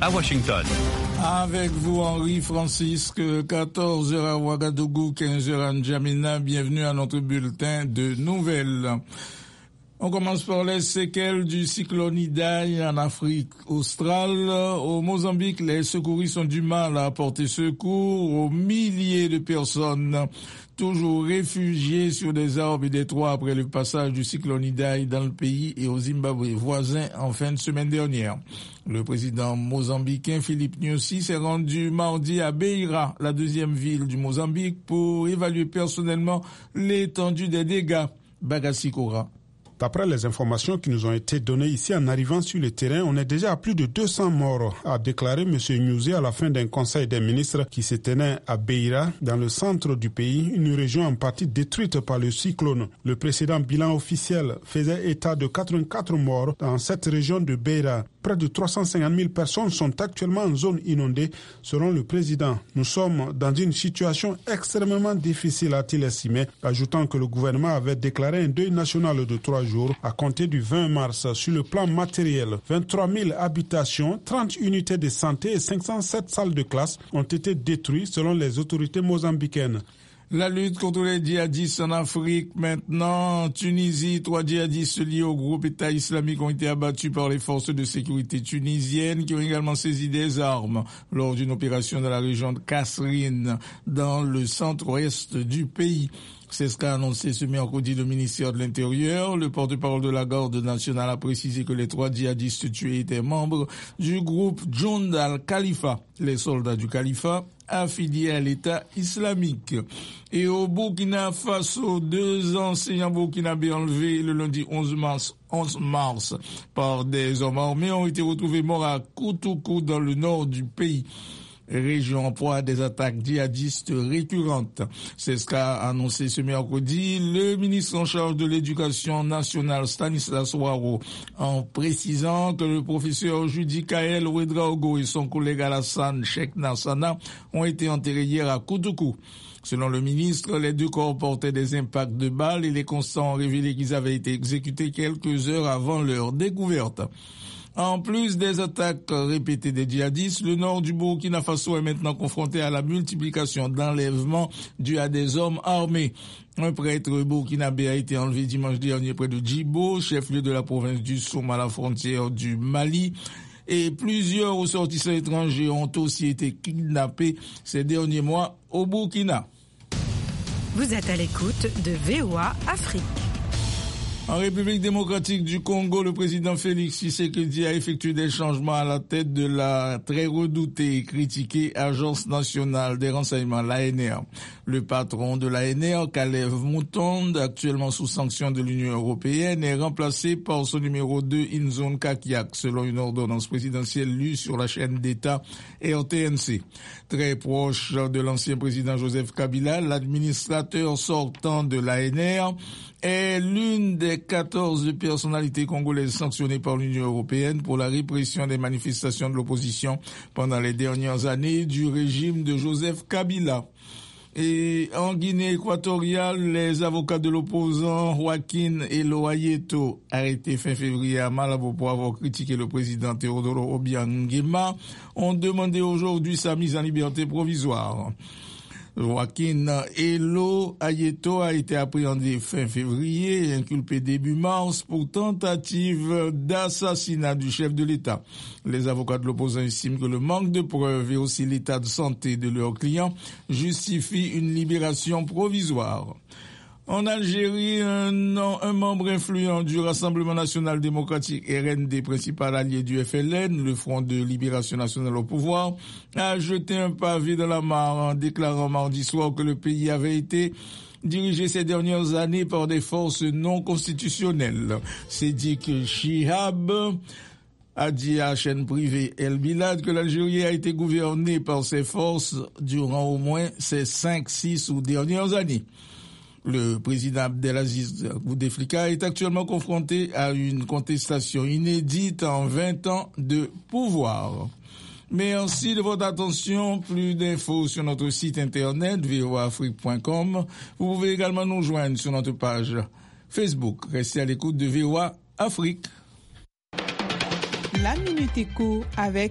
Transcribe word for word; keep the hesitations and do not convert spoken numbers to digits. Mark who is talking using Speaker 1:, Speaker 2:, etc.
Speaker 1: à Washington.
Speaker 2: Avec vous, Henri Francisque, quatorze heures à Ouagadougou, quinze heures à N'Djamena. Bienvenue à notre bulletin de nouvelles. On commence par les séquelles du cyclone Idai en Afrique australe. Au Mozambique, les secouristes ont du mal à apporter secours aux milliers de personnes toujours réfugiées sur des arbres et des toits après le passage du cyclone Idai dans le pays et au Zimbabwe voisin en fin de semaine dernière. Le président mozambicain Philippe Nyusi s'est rendu mardi à Beira, la deuxième ville du Mozambique, pour évaluer personnellement l'étendue des dégâts. Bagassi Kora.
Speaker 3: D'après les informations qui nous ont été données ici en arrivant sur le terrain, on est déjà à plus de deux cents morts, a déclaré M. Nyusi à la fin d'un conseil des ministres qui se tenait à Beira, dans le centre du pays, une région en partie détruite par le cyclone. Le précédent bilan officiel faisait état de quatre-vingt-quatre morts dans cette région de Beira. Près de trois cent cinquante mille personnes sont actuellement en zone inondée, selon le président. Nous sommes dans une situation extrêmement difficile, a-t-il estimé, ajoutant que le gouvernement avait déclaré un deuil national de trois jours à compter du vingt mars. Sur le plan matériel, vingt-trois mille habitations, trente unités de santé et cinq cent sept salles de classe ont été détruites selon les autorités mozambicaines.
Speaker 2: La lutte contre les djihadistes en Afrique maintenant. En Tunisie, trois djihadistes liés au groupe État islamique ont été abattus par les forces de sécurité tunisiennes qui ont également saisi des armes lors d'une opération dans la région de Kasserine, dans le centre-ouest du pays. C'est ce qu'a annoncé ce mercredi le ministère de l'Intérieur. Le porte-parole de la garde nationale a précisé que les trois djihadistes tués étaient membres du groupe Jund al-Khalifa, les soldats du califat affiliés à l'État islamique. Et au Burkina Faso, deux enseignants burkinabés enlevés le lundi onze mars par des hommes armés ont été retrouvés morts à Koutoukou dans le nord du pays. Région en proie à des attaques djihadistes récurrentes. C'est ce qu'a annoncé ce mercredi le ministre en charge de l'éducation nationale Stanislas Ouaro, en précisant que le professeur Judikaël Ouedraogo et son collègue Alassane Cheikh Nassana ont été enterrés hier à Koutoukou. Selon le ministre, les deux corps portaient des impacts de balles et les constats ont révélé qu'ils avaient été exécutés quelques heures avant leur découverte. En plus des attaques répétées des djihadistes, le nord du Burkina Faso est maintenant confronté à la multiplication d'enlèvements dus à des hommes armés. Un prêtre burkinabé a été enlevé dimanche dernier près de Djibo, chef-lieu de la province du Soum à la frontière du Mali. Et plusieurs ressortissants étrangers ont aussi été kidnappés ces derniers mois au Burkina.
Speaker 4: Vous êtes à l'écoute de V O A Afrique.
Speaker 2: En République démocratique du Congo, le président Félix Tshisekedi a effectué des changements à la tête de la très redoutée et critiquée Agence nationale des renseignements, l'A N R. Le patron de l'A N R, Kalev Moutonde, actuellement sous sanction de l'Union européenne, est remplacé par son numéro deux, Inzone Kakiak, selon une ordonnance présidentielle lue sur la chaîne d'État R T N C. Très proche de l'ancien président Joseph Kabila, l'administrateur sortant de l'A N R est l'une des quatorze personnalités congolaises sanctionnées par l'Union européenne pour la répression des manifestations de l'opposition pendant les dernières années du régime de Joseph Kabila. Et en Guinée équatoriale, les avocats de l'opposant Joaquin Eloayeto, arrêtés fin février à Malabo pour avoir critiqué le président Teodoro Obiang Nguema, ont demandé aujourd'hui sa mise en liberté provisoire. Joaquin Eloayeto a été appréhendé fin février et inculpé début mars pour tentative d'assassinat du chef de l'État. Les avocats de l'opposant estiment que le manque de preuves et aussi l'état de santé de leurs clients justifient une libération provisoire. En Algérie, un, un membre influent du Rassemblement national démocratique R N D, principal allié du F L N, le Front de libération nationale au pouvoir, a jeté un pavé dans la mare en déclarant mardi soir que le pays avait été dirigé ces dernières années par des forces non constitutionnelles. C'est dit que Chihab a dit à la chaîne privée El Bilad que l'Algérie a été gouvernée par ces forces durant au moins ces cinq, six ou dernières années. Le président Abdelaziz Bouteflika est actuellement confronté à une contestation inédite en vingt ans de pouvoir. Merci de votre attention. Plus d'infos sur notre site internet v o a afrique point com. Vous pouvez également nous joindre sur notre page Facebook. Restez à l'écoute de V O A Afrique.
Speaker 5: La Minute Éco avec